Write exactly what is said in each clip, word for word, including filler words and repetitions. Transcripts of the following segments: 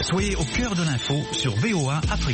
Soyez au cœur de l'info sur V O A Afrique.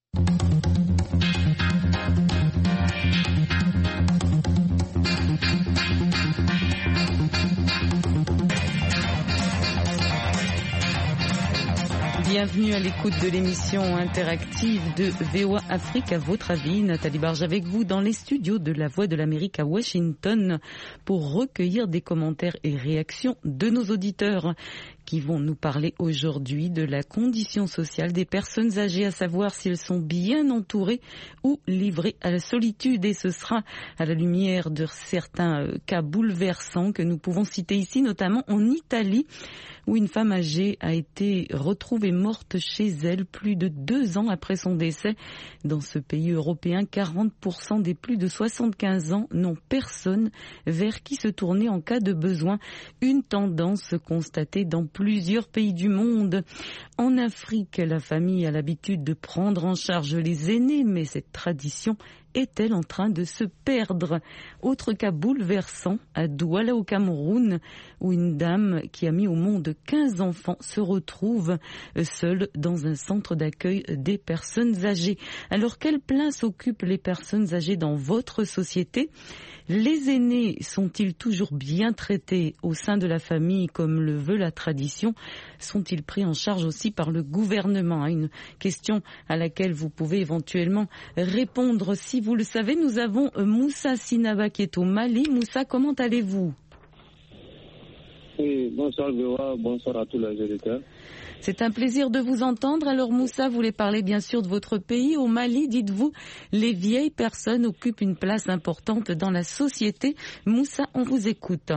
Bienvenue à l'écoute de l'émission interactive de V O A Afrique. À votre avis, Nathalie Barge avec vous dans les studios de La Voix de l'Amérique à Washington pour recueillir des commentaires et réactions de nos auditeurs qui vont nous parler aujourd'hui de la condition sociale des personnes âgées, à savoir si elles sont bien entourées ou livrées à la solitude. Et ce sera à la lumière de certains cas bouleversants que nous pouvons citer ici, notamment en Italie, où une femme âgée a été retrouvée morte chez elle plus de deux ans après son décès. Dans ce pays européen, quarante pour cent des plus de soixante-quinze ans n'ont personne vers qui se tourner en cas de besoin. Une tendance constatée dans plusieurs pays du monde. En Afrique, la famille a l'habitude de prendre en charge les aînés, mais cette tradition est-elle en train de se perdre? Autre cas bouleversant, à Douala au Cameroun, où une dame qui a mis au monde quinze enfants se retrouve seule dans un centre d'accueil des personnes âgées. Alors, quelle place occupent les personnes âgées dans votre société? Les aînés sont-ils toujours bien traités au sein de la famille comme le veut la tradition? Sont-ils pris en charge aussi par le gouvernement? Une question à laquelle vous pouvez éventuellement répondre. Si vous le savez, nous avons Moussa Sinaba qui est au Mali. Moussa, comment allez-vous? Oui, bonsoir Véa, bonsoir à tous les auditeurs. C'est un plaisir de vous entendre. Alors Moussa, vous voulez parler bien sûr de votre pays. Au Mali, dites-vous, les vieilles personnes occupent une place importante dans la société. Moussa, on vous écoute.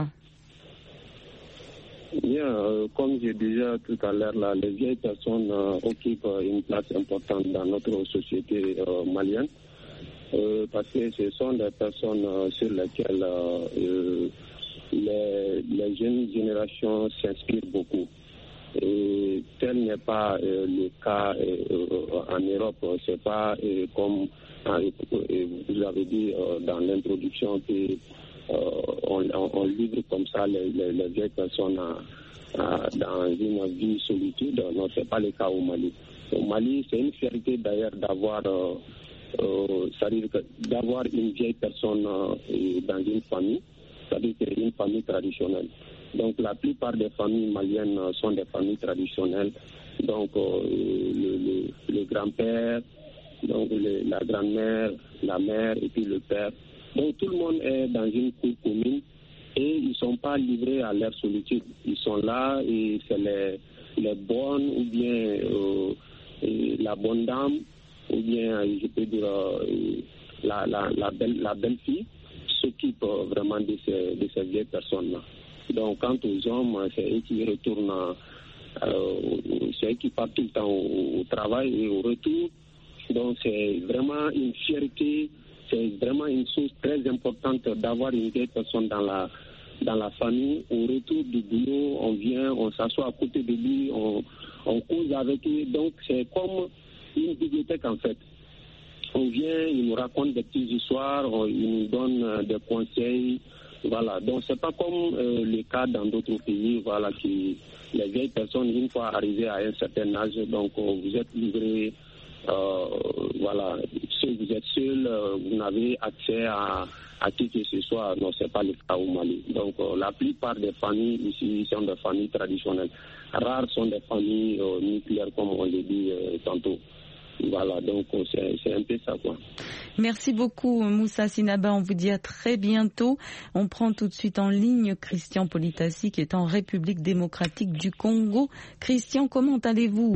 Bien, euh, comme j'ai déjà tout à l'heure, là, les vieilles personnes euh, occupent une place importante dans notre société euh, malienne. Euh, parce que ce sont des personnes euh, sur lesquelles euh, euh, les, les jeunes générations s'inspirent beaucoup. Et tel n'est pas euh, le cas euh, en Europe. C'est pas euh, comme euh, vous avez dit euh, dans l'introduction que euh, on, on livre comme ça les, les, les vieilles personnes à, à, dans une vie solitude. Non, c'est pas le cas au Mali. Au Mali, c'est une fierté d'ailleurs d'avoir euh, euh, c'est-à-dire d'avoir une vieille personne euh, dans une famille, c'est-à-dire une famille traditionnelle. Donc la plupart des familles maliennes sont des familles traditionnelles. Donc euh, le, le, le grand-père, donc le, la grand-mère, la mère et puis le père. Donc tout le monde est dans une cour commune et ils ne sont pas livrés à leur solitude. Ils sont là et c'est les, les bonnes ou bien euh, la bonne dame ou bien je peux dire euh, la, la, la, belle, la belle fille s'occupe euh, vraiment de ces, de ces vieilles personnes-là. Donc, quant aux hommes, c'est eux qui retournent, euh, c'est eux qui partent tout le temps au, au travail et au retour. Donc, c'est vraiment une fierté, c'est vraiment une chose très importante d'avoir une vieille personne dans la, dans la famille. Au retour du boulot, on vient, on s'assoit à côté de lui, on, on cause avec lui. Donc, c'est comme une bibliothèque en fait. On vient, il nous raconte des petites histoires, on, il nous donne euh, des conseils. Voilà, donc c'est pas comme euh, le cas dans d'autres pays, voilà, qui les vieilles personnes, une fois arrivées à un certain âge, donc euh, vous êtes livrés, euh, voilà, si vous êtes seul, euh, vous n'avez accès à, à qui que ce soit, non, c'est pas le cas au Mali. Donc euh, la plupart des familles ici sont des familles traditionnelles. Rares sont des familles euh, nucléaires, comme on l'a dit euh, tantôt. Voilà, donc c'est, c'est un peu ça, quoi. Merci beaucoup, Moussa Sinaba. On vous dit à très bientôt. On prend tout de suite en ligne Christian Politassi, qui est en République démocratique du Congo. Christian, comment allez-vous?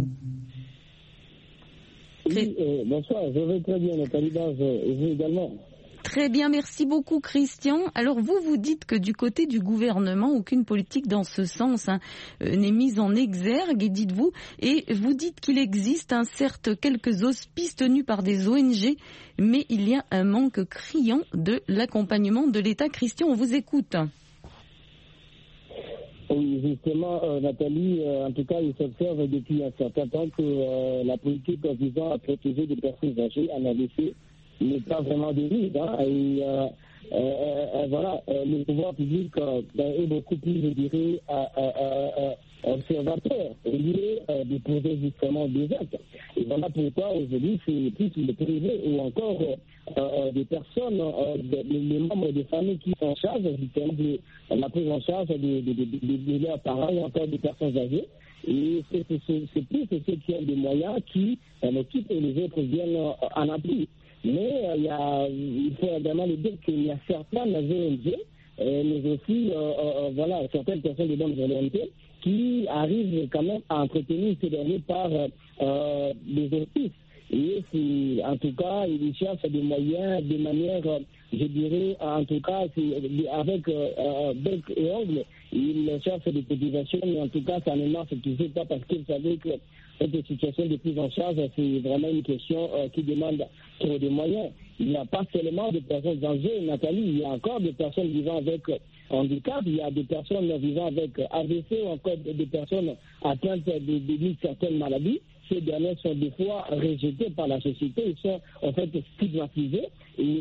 Oui, euh, bonsoir, je vais très bien, Nathalie Barge, et vous également. Très bien, merci beaucoup Christian. Alors vous, vous dites que du côté du gouvernement, aucune politique dans ce sens hein, euh, n'est mise en exergue, et dites-vous, et vous dites qu'il existe hein, certes quelques hospices tenus par des O N G, mais il y a un manque criant de l'accompagnement de l'État. Christian, on vous écoute. Oui, justement, euh, Nathalie, euh, en tout cas, il s'observe depuis un certain temps que euh, la politique visant à protéger des personnes âgées en A V C n'est pas vraiment de mise. Hein, et euh, euh, euh, voilà, euh, le pouvoir public euh, est beaucoup plus, je dirais, à, à, à, observateurs au lieu euh, de poser justement des actes. Et voilà pourquoi aujourd'hui c'est plus le privé ou encore euh, des personnes, euh, des, les membres des familles qui sont en charge justement de la prise en charge de, de, de, de, de leurs parents et encore des personnes âgées. Et c'est, c'est, c'est plus ceux qui ont des moyens qui euh, occupent et les autres viennent euh, en appui. Mais euh, il, y a, il faut également le dire qu'il y a certaines O N G, euh, mais aussi euh, euh, voilà, certaines personnes de bonne volonté qui arrivent quand même à entretenir ces derniers par euh, des offices. Et c'est, en tout cas, ils cherchent des moyens de manière, je dirais, en tout cas, avec euh, bec et ongle, ils cherchent des cotisations, mais en tout cas, ça ne marche toujours pas parce que vous savez que cette situation de prise en charge, c'est vraiment une question euh, qui demande trop de moyens. Il n'y a pas seulement de personnes âgées, Nathalie, il y a encore des personnes vivant avec handicap, il y a des personnes vivant avec A V C ou encore des personnes atteintes de, de certaines maladies. Ces derniers sont des fois rejetés par la société, ils sont en fait stigmatisés et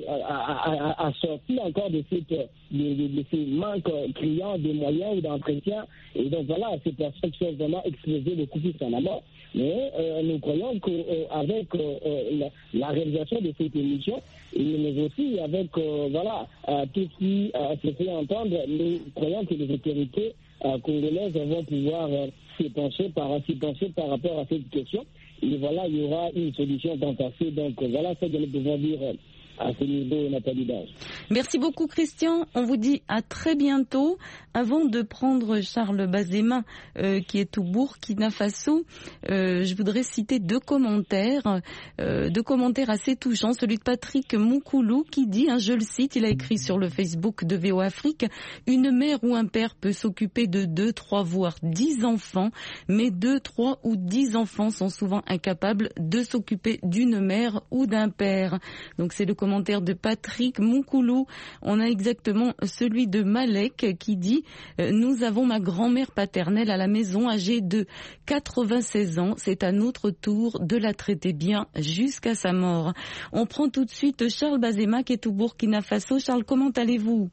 à, sortir encore de, cette, de, de, de ces manques criants de moyens ou d'entretien. Et donc voilà, ces personnes sont vraiment exposées beaucoup plus à la mort. Mais euh, nous croyons qu'avec euh, euh, la, la réalisation de cette émission, mais aussi avec euh, voilà, euh, tout ce qui euh, se fait entendre, nous croyons que les autorités euh, congolaises vont pouvoir euh, s'y pencher par, s'y pencher par rapport à cette question. Et voilà, il y aura une solution dans à fait. Donc voilà ce que nous pouvons dire euh, à ce niveau, Nathalie Dage. Merci beaucoup, Christian. On vous dit à très bientôt. Avant de prendre Charles Bazema, euh, qui est au Burkina Faso, euh, je voudrais citer deux commentaires, euh, deux commentaires assez touchants. Celui de Patrick Moukoulou qui dit, hein, je le cite, il a écrit sur le Facebook de V O Afrique, une mère ou un père peut s'occuper de deux, trois, voire dix enfants, mais deux, trois ou dix enfants sont souvent incapables de s'occuper d'une mère ou d'un père. Donc c'est le commentaire de Patrick Moukoulou. On a exactement celui de Malek qui dit euh, nous avons ma grand-mère paternelle à la maison âgée de quatre-vingt-seize ans. C'est à notre tour de la traiter bien jusqu'à sa mort. On prend tout de suite Charles Bazema qui est au Burkina Faso. Charles, comment allez-vous?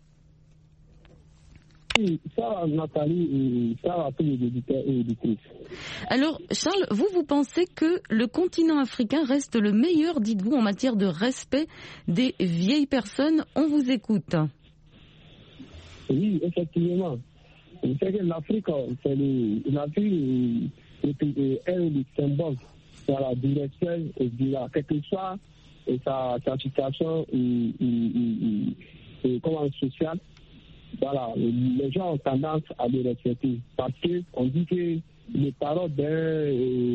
Oui, ça, Nathalie, ça va tous les éditeurs et éditrices. Alors, Charles, vous, vous pensez que le continent africain reste le meilleur, dites-vous, en matière de respect des vieilles personnes? On vous écoute. Oui, effectivement. Vous savez que l'Afrique, c'est le, l'Afrique est le symbole voilà, du respect et du là, quelle que soit sa, sa situation et, et, et, et comment sociale. Voilà, les gens ont tendance à les respecter parce qu'on dit que les paroles d'un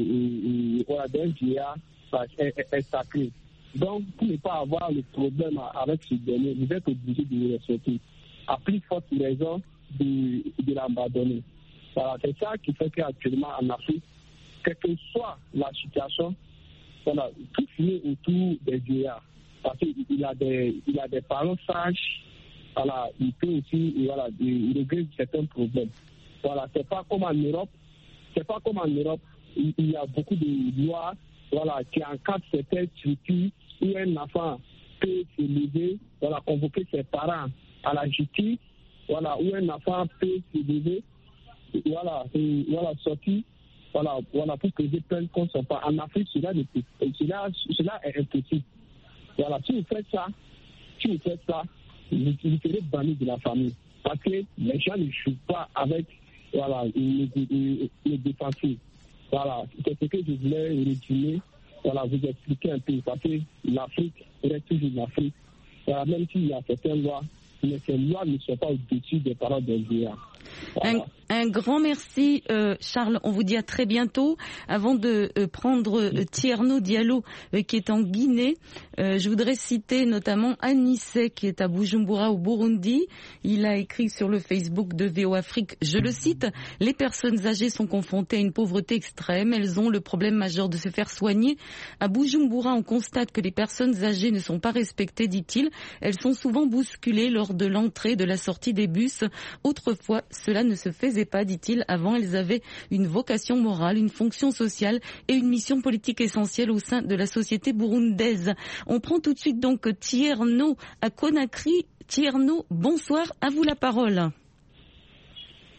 voilà, d'un vieillard est, est, est sacré. Donc, pour ne pas avoir le problème avec ce dernier, vous êtes obligé de le respecter. À plus forte raison de, de l'abandonner. Voilà, c'est ça qui fait qu'actuellement en Afrique, quelle que soit la situation, voilà, tout finit autour des vieillards. Parce qu'il a des, il a des parents sages. Voilà, il peut aussi, voilà, il règle certains problèmes. Voilà, c'est pas comme en Europe, c'est pas comme en Europe, il, il y a beaucoup de lois, voilà, qui encadrent certaines structures où un enfant peut se lever, voilà, convoquer ses parents à la justice, voilà, où un enfant peut se lever, voilà, et, voilà, sortir, voilà, voilà, pour poser plainte contre son père. En Afrique, cela, cela, cela est impossible. Voilà, si vous faites ça, si vous faites ça, vous serez banni de la famille. Parce que les gens ne jouent pas avec voilà, les, les, les défensifs. Voilà, c'est ce que je voulais résumer, voilà, vous expliquer un peu. Parce que l'Afrique reste toujours l'Afrique. Voilà, même s'il y a certaines lois, mais ces lois ne sont pas au-dessus des paroles des vieillards. Voilà. Un, un grand merci, euh, Charles. On vous dit à très bientôt. Avant de euh, prendre euh, Tierno Diallo, euh, qui est en Guinée, euh, je voudrais citer notamment Anissé, qui est à Bujumbura, au Burundi. Il a écrit sur le Facebook de V O Afrique, je le cite, « Les personnes âgées sont confrontées à une pauvreté extrême. Elles ont le problème majeur de se faire soigner. À Bujumbura, on constate que les personnes âgées ne sont pas respectées, dit-il. Elles sont souvent bousculées lors de l'entrée et de la sortie des bus. Autrefois, cela ne se faisait pas, dit-il. Avant, elles avaient une vocation morale, une fonction sociale et une mission politique essentielle au sein de la société burundaise. » On prend tout de suite donc Tierno à Conakry. Tierno, bonsoir, à vous la parole.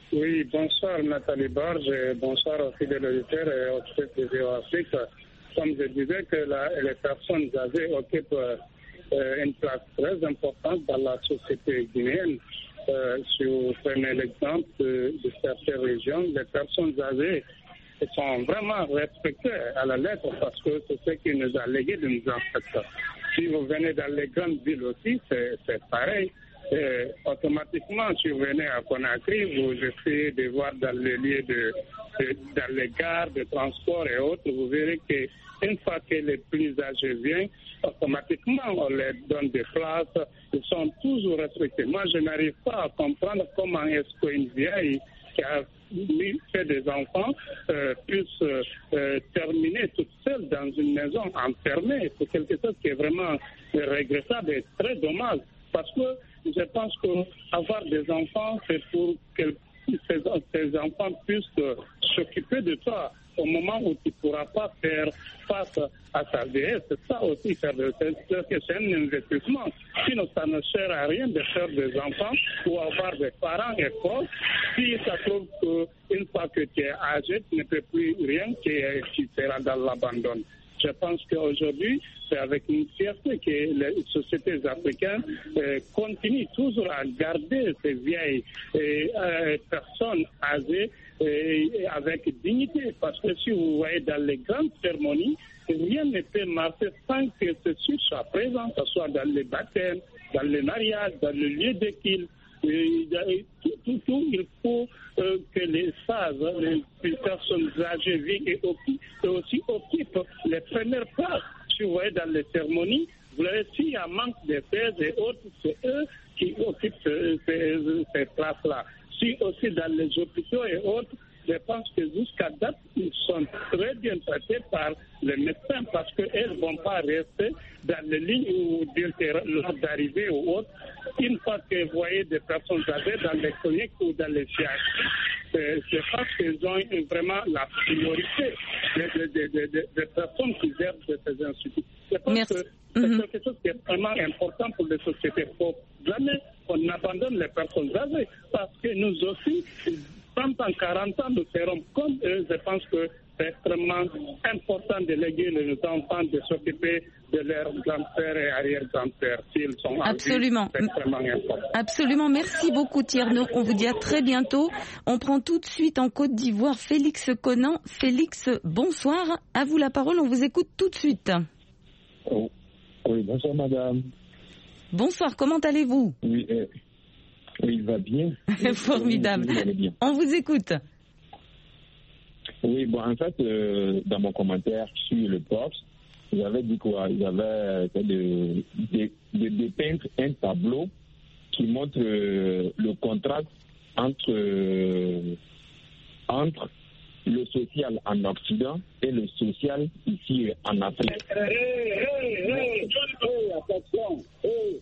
Oui, bonsoir Nathalie Barge, et bonsoir aux fidèles auditeurs et aux chefs de V O Afrique. Comme je disais que la, les personnes âgées occupent euh, une place très importante dans la société guinéenne. Euh, si vous prenez l'exemple de, de certaines régions, les personnes âgées sont vraiment respectées à la lettre parce que c'est ce qui nous a légué de nous en faire. Si vous venez dans les grandes villes aussi, c'est, c'est pareil. Et automatiquement, si vous venez à Conakry, vous essayez de voir dans les lieux de, de dans les gares de transport et autres, vous verrez qu'une fois que les plus âgés viennent, automatiquement on leur donne des places, ils sont toujours respectés. Moi, je n'arrive pas à comprendre comment est-ce qu'une vieille qui a fait des enfants euh, puisse euh, terminer toute seule dans une maison enfermée. C'est quelque chose qui est vraiment regrettable et très dommage parce que je pense qu'avoir des enfants, c'est pour que ces, ces enfants puissent euh, s'occuper de toi au moment où tu ne pourras pas faire face à ta vieillesse. C'est ça aussi, faire de, c'est, c'est un investissement. Sinon, ça ne sert à rien de faire des enfants ou avoir des parents et proches. Si ça trouve qu'une fois que tu es âgé, tu ne peux plus rien, que tu seras dans l'abandon. Je pense qu'aujourd'hui, c'est avec une fierté que les sociétés africaines euh, continuent toujours à garder ces vieilles euh, personnes âgées euh, avec dignité. Parce que si vous voyez dans les grandes cérémonies, rien ne peut marcher sans que ceci soit présent, que ce soit dans les baptêmes, dans les mariages, dans le lieu de culte. Tout, tout, tout, il faut euh, que les sages, les personnes âgées vivent et, et aussi occupent les premières places. Si vous voyez dans les cérémonies, vous voyez, s'il y a manque de thèses et autres, c'est eux qui occupent ces, ces, ces places-là. Si aussi dans les hôpitaux et autres, je pense que jusqu'à date, ils sont très bien traités par les médecins parce qu'elles ne vont pas rester dans les lignes ou lors d'arrivée ou autre. Une fois que vous voyez des personnes âgées dans les cliniques ou dans les C H, c'est, c'est parce qu'ils ont vraiment la priorité des, des, des, des, des personnes qui gèrent ces instituts. Je pense Merci. que c'est mm-hmm. quelque chose qui est vraiment important pour les sociétés. Il faut jamais qu'on abandonne les personnes âgées parce que nous aussi, trente ans, quarante ans, nous serons comme eux. Je pense que c'est extrêmement important de léguer les enfants de s'occuper de leurs grands-pères et arrière-grands-pères s'ils sont Absolument. en vie. C'est extrêmement important. Absolument. Merci beaucoup Tierno. On vous dit à très bientôt. On prend tout de suite en Côte d'Ivoire Félix Conan. Félix, bonsoir. À vous la parole. On vous écoute tout de suite. Oh. Oui, bonsoir madame. Bonsoir. Comment allez-vous? Oui, euh, oui, il va bien. Formidable. Bien. On vous écoute. Oui, bon, en fait, euh, dans mon commentaire sur le poste, ils avaient dit quoi? Ils avaient fait de, de, de dépeindre un tableau qui montre euh, le contraste entre, euh, entre le social en Occident et le social ici en Afrique. Hey, hey, hey, hey, attention, hey.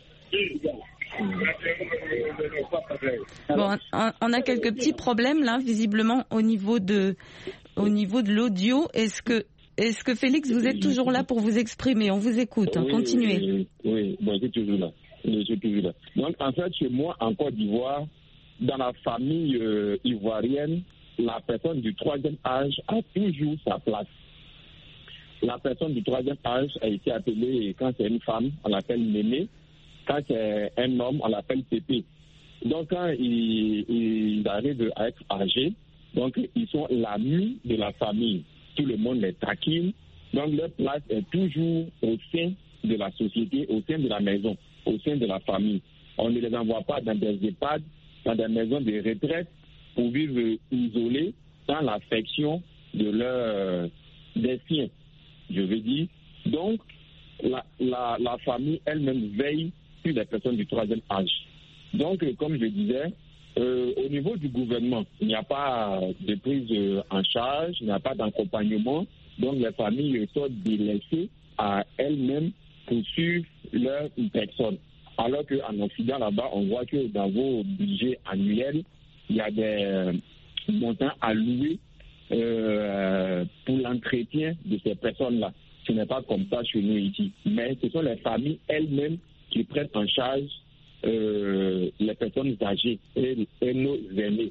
Bon, on a quelques petits problèmes là, visiblement au niveau de, au niveau de l'audio. Est-ce que, est-ce que Félix, vous êtes toujours là pour vous exprimer? On vous écoute. Hein, oui, continuez. Oui, oui, bon, je suis toujours là. Je suis toujours là. Donc, en fait, chez moi, en Côte d'Ivoire, dans la famille euh, ivoirienne, la personne du troisième âge a toujours sa place. La personne du troisième âge a été appelée, quand c'est une femme, on l'appelle Néné. Quand c'est un homme, on l'appelle Pépé. Donc, quand ils, ils arrivent à être âgés, donc ils sont l'ami de la famille. Tout le monde les taquine. Donc, leur place est toujours au sein de la société, au sein de la maison, au sein de la famille. On ne les envoie pas dans des EHPAD, dans des maisons de retraite pour vivre isolés sans l'affection de leur, des siens, je veux dire. Donc, la, la, la famille elle-même veille sur les personnes du troisième âge. Donc, comme je disais, euh, au niveau du gouvernement, il n'y a pas de prise en charge, il n'y a pas d'accompagnement. Donc, les familles sont délaissées à elles-mêmes pour suivre leur personne. Alors qu'en Occident, là-bas, on voit que dans vos budgets annuels, il y a des montants alloués euh, pour l'entretien de ces personnes-là. Ce n'est pas comme ça chez nous ici. Mais ce sont les familles elles-mêmes qui prennent en charge euh, les personnes âgées et, et nos aînés.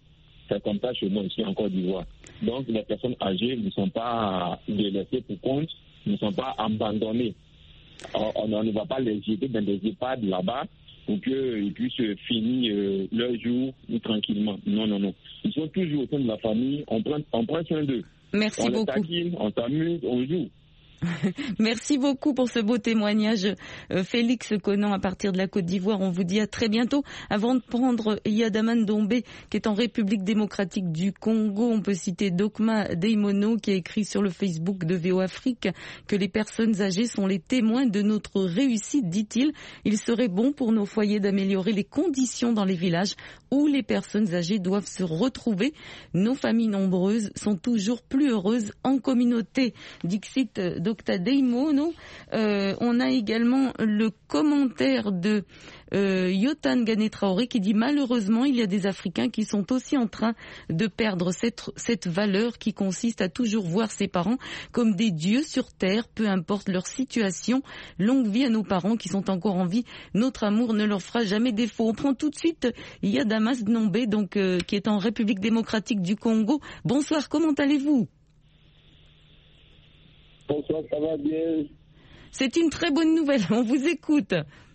C'est comme ça chez moi ici en Côte d'Ivoire. Donc les personnes âgées ne sont pas délaissées pour compte, ne sont pas abandonnées. On, on ne va pas les jeter dans des EHPAD là-bas pour qu'ils puissent finir euh, leur jour tranquillement. Non, non, non. Ils sont toujours au sein de la famille, on prend, on prend soin d'eux. Merci on beaucoup. On les taquine, on s'amuse, on joue. Merci beaucoup pour ce beau témoignage, euh, Félix Conan, à partir de la Côte d'Ivoire. On vous dit à très bientôt. Avant de prendre Yadaman Dombé, qui est en République démocratique du Congo, on peut citer Dokma Deimono, qui a écrit sur le Facebook de V O Afrique que les personnes âgées sont les témoins de notre réussite, dit-il. Il serait bon pour nos foyers d'améliorer les conditions dans les villages où les personnes âgées doivent se retrouver. Nos familles nombreuses sont toujours plus heureuses en communauté. Dixit Docta Deimono. Euh, on a également le commentaire de euh, Yotan Gane Traoré qui dit malheureusement il y a des Africains qui sont aussi en train de perdre cette, cette valeur qui consiste à toujours voir ses parents comme des dieux sur terre, peu importe leur situation. Longue vie à nos parents qui sont encore en vie. Notre amour ne leur fera jamais défaut. On prend tout de suite Yadamas Dombé, donc euh, qui est en République démocratique du Congo. Bonsoir, comment allez-vous? Bonsoir, ça va bien. C'est une très bonne nouvelle, on vous écoute.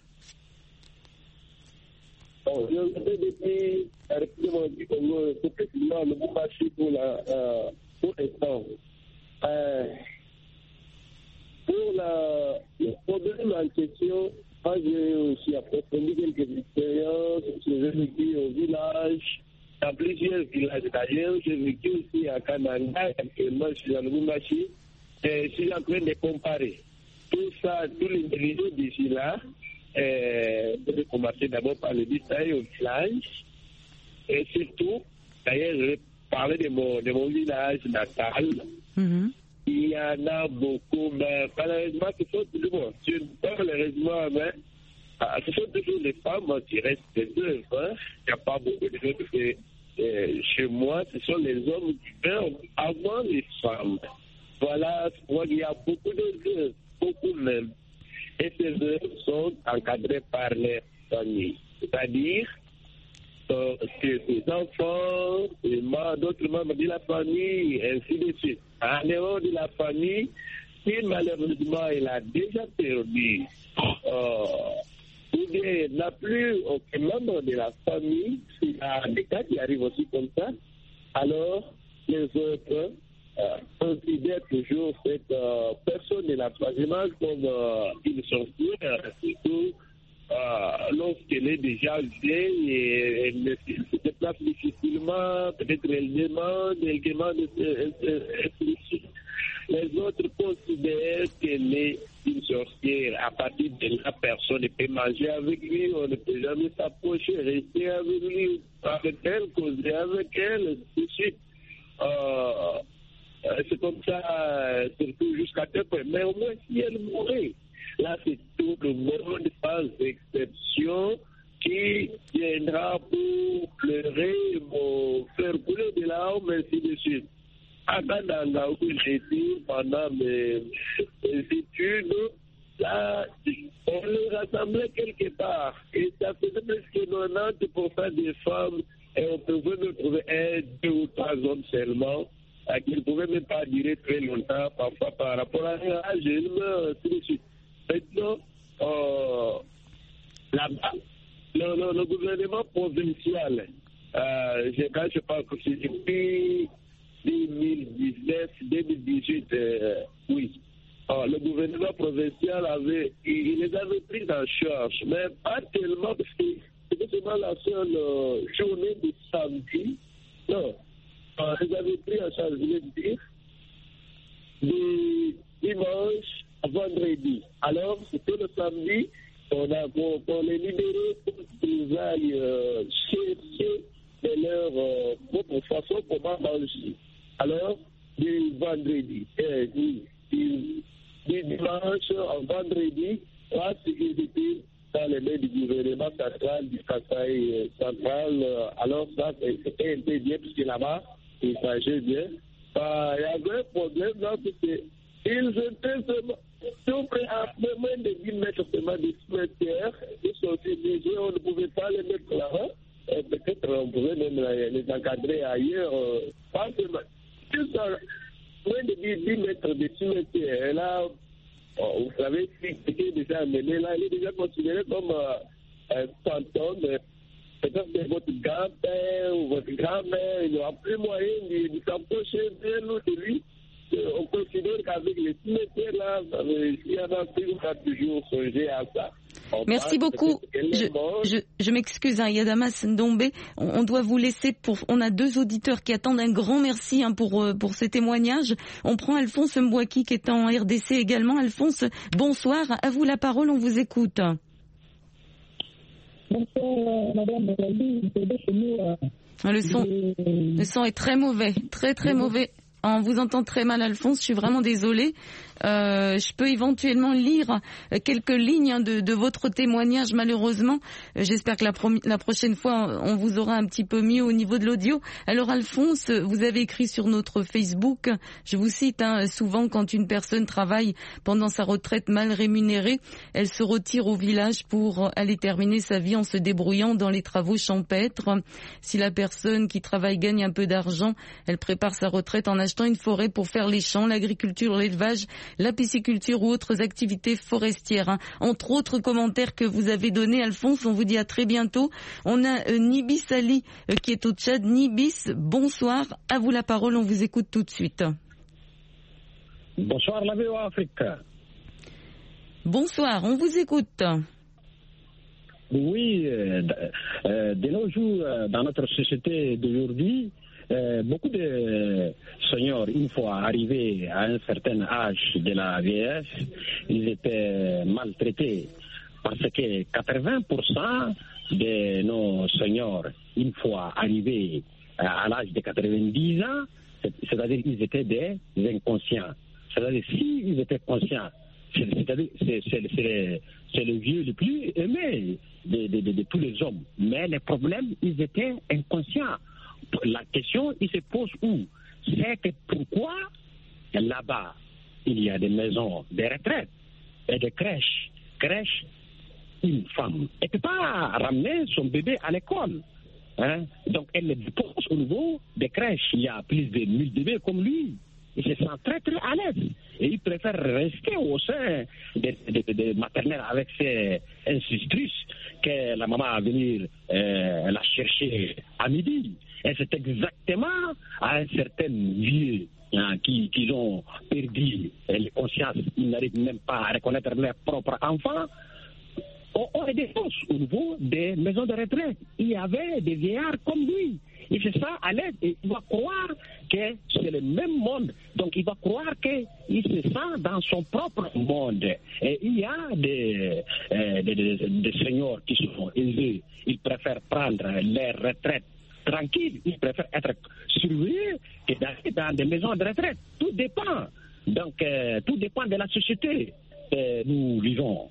Bon, je vais depuis la République du Congo, c'est précisément le bon marché pour la, euh, pour l'instant. Euh, pour la, le problème en question, moi j'ai aussi approfondi quelques expériences, j'ai vécu au village, dans plusieurs villages d'ailleurs, j'ai vécu aussi à Kananga, actuellement je suis dans le bon marché. Et je suis en train de comparer tout ça, tous les individus d'ici là. Euh, je vais commencer d'abord par le détail au village. Et surtout, d'ailleurs, je vais parler de mon, de mon village natal. Mm-hmm. Il y en a beaucoup, mais malheureusement, ce sont toujours, pas malheureusement, mais ah, ce sont toujours les femmes qui restent des œuvres. Il n'y a pas beaucoup de choses que euh, chez moi, ce sont les hommes qui meurent avant les femmes. Voilà, il y a beaucoup de beaucoup même. Et ces œuvres sont encadrées par les familles. C'est-à-dire euh, que les enfants, et d'autres membres de la famille, ainsi de suite. En dehors de la famille, si malheureusement il a déjà perdu, euh, ou bien n'a plus aucun membre de la famille, s'il y a des cas qui arrivent aussi comme ça, alors les autres Euh, considère toujours cette euh, personne de la troisième âge comme euh, une sorcière, surtout euh, lorsqu'elle est déjà vieille et elle ne se déplace difficilement, peut-être elle demande, elle demande, les autres considèrent qu'elle est une sorcière. À partir de la personne ne peut manger avec lui, on ne peut jamais s'approcher, rester avec lui, avec elle, causer avec elle, et ainsi de suite. Euh, C'est comme ça, surtout jusqu'à peu près. Mais au moins, si elle mourait, là, c'est tout le monde sans exception qui viendra pour pleurer, pour faire couler de larmes, ainsi de suite. À Kananga, où j'ai été pendant mes, mes études, là, on les rassemblait quelque part. Et ça faisait presque quatre-vingt-dix pour cent des femmes, et on pouvait me trouver un, deux ou trois hommes seulement, qui ne pouvaient même pas durer très longtemps, parfois par rapport à l'âge, il meurt, ainsi de suite. Maintenant, euh, là-bas, le, le, le gouvernement provincial, euh, je, quand je parle que c'est depuis deux mille dix-neuf deux mille dix-huit, euh, oui, euh, le gouvernement provincial avait, il, il les avait pris en charge, mais pas tellement, parce que c'était seulement la seule euh, journée de samedi, non. Euh, ils avaient pris en charge, je veux dire, du dimanche à vendredi. Alors, c'était le samedi, on a pour, pour les libérer pour qu'ils aillent euh, chercher de leur euh, propre façon comment manger. Alors, du vendredi, euh, du, du, du dimanche à vendredi, là, ils étaient dans les mains du gouvernement central, du Kasaï central. Euh, alors, ça, c'était un peu bien, puisque là-bas, il s'agit bien. Euh, il y avait un problème là, parce qu'ils étaient seulement, tout près à moins de dix mètres seulement de cimetière. Ils sont utilisés, on ne pouvait pas les mettre là-bas. euh, peut-être on pouvait même les encadrer ailleurs. Euh, pas seulement. Juste moins de dix mètres de cimetière. Et là, oh, vous savez, ce qui est déjà amené là, il est déjà considéré comme euh, un fantôme. Peut-être que votre grand-père ou votre grand-mère, il n'aura plus moyen de, de s'approcher de nous, de lui. On considère qu'avec les cimetières là, il y en a plus, on a toujours songé à ça. On Merci beaucoup. Je, je, je m'excuse, hein, Yadamas Ndombe. On, on doit vous laisser pour. On a deux auditeurs qui attendent un grand merci hein, pour pour ces témoignages. On prend Alphonse Mbouaki qui est en R D C également. Alphonse, bonsoir. À vous la parole. On vous écoute. Bonsoir, Madame Nathalie. Le son, le son est très mauvais, très très mauvais. On vous entend très mal, Alphonse. Je suis vraiment désolée. Euh, je peux éventuellement lire quelques lignes de, de votre témoignage, malheureusement. J'espère que la, pro- la prochaine fois, on vous aura un petit peu mieux au niveau de l'audio. Alors, Alphonse, vous avez écrit sur notre Facebook, je vous cite, hein, souvent quand une personne travaille pendant sa retraite mal rémunérée, elle se retire au village pour aller terminer sa vie en se débrouillant dans les travaux champêtres. Si la personne qui travaille gagne un peu d'argent, elle prépare sa retraite en achetant une forêt pour faire les champs, l'agriculture, l'élevage, la pisciculture ou autres activités forestières. Hein. Entre autres commentaires que vous avez donnés, Alphonse, on vous dit à très bientôt. On a euh, Nibis Ali euh, qui est au Tchad. Nibis, bonsoir. À vous la parole, on vous écoute tout de suite. Bonsoir, la V O A Afrique. Bonsoir, on vous écoute. Oui, euh, euh, de nos jours, euh, dans notre société d'aujourd'hui, Euh, beaucoup de seniors, une fois arrivés à un certain âge de la vieillesse, ils étaient maltraités parce que quatre-vingts pour cent de nos seniors, une fois arrivés à l'âge de quatre-vingt-dix ans, c'est-à-dire qu'ils étaient des inconscients. C'est-à-dire s'ils étaient conscients, c'est-à-dire c'est, c'est, c'est, c'est le vieux le plus aimé de, de, de, de tous les hommes. Mais les problèmes, ils étaient inconscients. La question, il se pose où? C'est que pourquoi là-bas, il y a des maisons de retraite et des crèches. Crèche, une femme ne peut pas ramener son bébé à l'école. Hein? Donc, elle le dépose au niveau des crèches. Il y a plus de mille bébés comme lui. Il se sent très, très à l'aise. Et il préfère rester au sein des de, de, de maternelles avec ses institutrices que la maman va venir euh, la chercher à midi. Et c'est exactement à un certain vieux hein, qui, qui ont perdu les consciences, ils n'arrivent même pas à reconnaître leurs propres enfants. On, on est des fausses au niveau des maisons de retraite. Il y avait des vieillards comme lui. Il fait ça à l'aide et il va croire que c'est le même monde. Donc il va croire qu'il se sent dans son propre monde. Et il y a des, euh, des, des, des seniors qui sont aisés. Ils préfèrent prendre leur retraite tranquille. Ils préfèrent être surveillés que d'aller dans des maisons de retraite. Tout dépend. Donc euh, tout dépend de la société que nous vivons.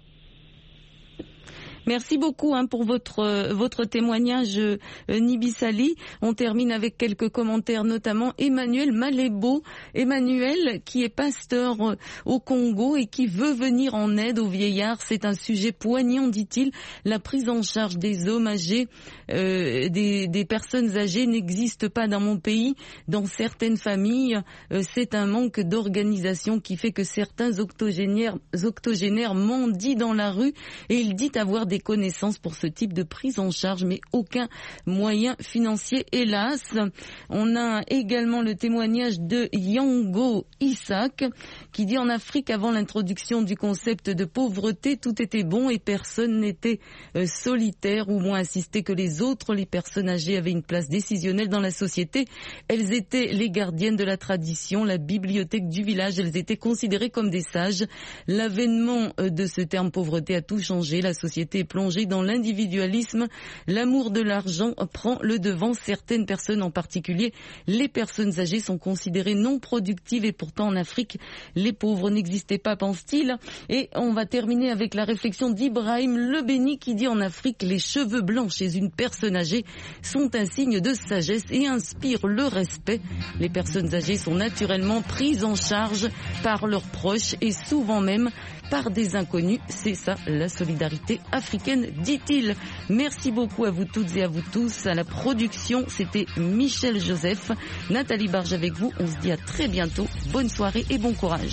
Merci beaucoup hein, pour votre euh, votre témoignage, euh, Nibisali. On termine avec quelques commentaires, notamment Emmanuel Malébo. Emmanuel, qui est pasteur euh, au Congo et qui veut venir en aide aux vieillards. C'est un sujet poignant, dit-il. La prise en charge des hommes âgés, euh, des, des personnes âgées n'existe pas dans mon pays. Dans certaines familles, euh, c'est un manque d'organisation qui fait que certains octogénaires, octogénaires mendient dans la rue. Et il dit avoir des des connaissances pour ce type de prise en charge, mais aucun moyen financier, hélas. On a également le témoignage de Yango Isaac, qui dit en Afrique, avant l'introduction du concept de pauvreté, tout était bon et personne n'était euh, solitaire ou moins assisté que les autres. Les personnes âgées avaient une place décisionnelle dans la société. Elles étaient les gardiennes de la tradition, la bibliothèque du village. Elles étaient considérées comme des sages. L'avènement euh, de ce terme pauvreté a tout changé. La société est plongée dans l'individualisme. L'amour de l'argent prend le devant. Certaines personnes, en particulier les personnes âgées, sont considérées non productives et pourtant en Afrique, les pauvres n'existaient pas, pense-t-il. Et on va terminer avec la réflexion d'Ibrahim Lebeni qui dit en Afrique, les cheveux blancs chez une personne âgée sont un signe de sagesse et inspirent le respect. Les personnes âgées sont naturellement prises en charge par leurs proches et souvent même par des inconnus. C'est ça la solidarité africaine. africaine, dit-il. Merci beaucoup à vous toutes et à vous tous. À la production, c'était Michel Joseph, Nathalie Barge avec vous. On se dit à très bientôt. Bonne soirée et bon courage.